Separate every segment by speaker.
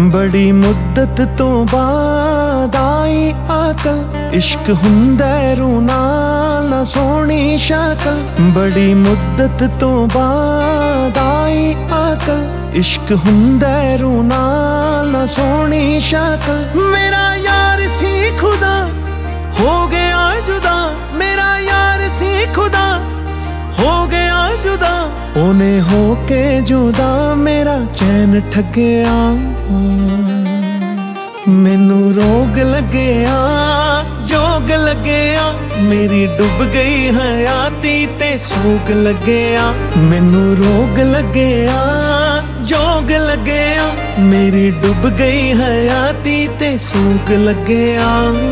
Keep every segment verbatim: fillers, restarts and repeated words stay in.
Speaker 1: बड़ी मुद्दत तो बाद आई अकल, इश्क हुंदा रूना ना सोहनी शकल। बड़ी मुद्दत तो बाद आई अकल, इश्क हुंदा रूना ना सोहनी शकल। मेरा यार सी खुदा हो गया जुदा, मेरा यार सी खुदा हो गया जुदा। ओने होके जुदा मेरा चैन ठगया, मैनू रोग लगया जोग लगया। मेरी डुब गई हयाती ते सूग लगया, मैनू रोग लगया जोग लगया। मेरी डुब गई हयाती ते सूग लगया।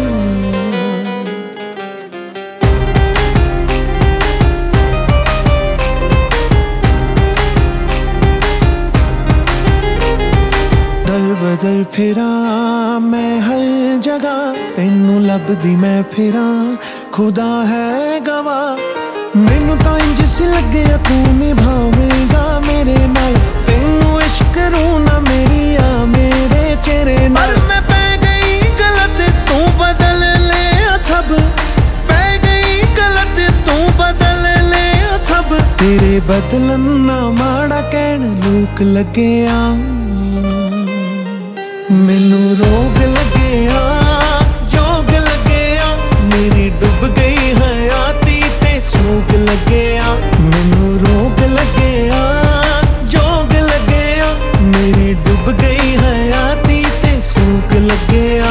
Speaker 1: बदल फिरा मैं हर जगह, तेनू लभदी मैं फिरा खुदा है गवाह। मैनू तो इंज सी लगे तू निभावेगा मेरे नाल, तेनू इश्क रूना मेरी आ मेरे चेहरे नाल। मैं पै गई गलत तू बदल ले सब, पै गई गलत तू बदल ले सब। तेरे बदलन ना माड़ा कहण लोक लगया, मैनू रोग लगया जोग लगया। मेरी डुब गई हयाती ते सूग लगया, मैनू रोग लगया जोग लगया। मेरी डुब गई हयाती ते सूग लगया।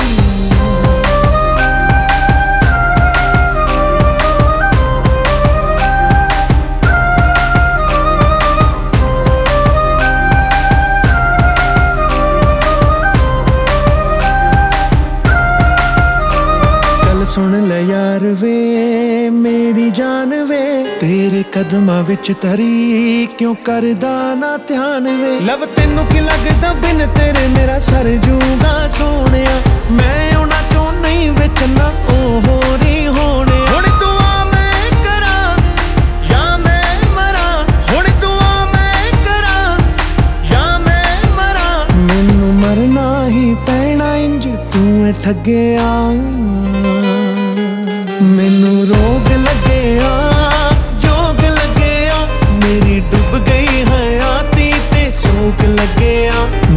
Speaker 1: सुन ले यार वे मेरी जान वे, तेरे कदमां विच तरी क्यों करदा ना ध्यान वे। लव तेनू की लगदा बिन तेरे मेरा सर जूगा सोहणिया। मैं उन्हां चों नहीं विच ना ओ होरी होणे। हुण तू आ मैं करा या मैं मरा, हुण तू आ मैं करा या मैं मरा। मैनू मरना ही पैना इंज तू ठगया, मैनू रोग लगया जोग लगया। मेरी डुब गई हयाती ते सूग लगया।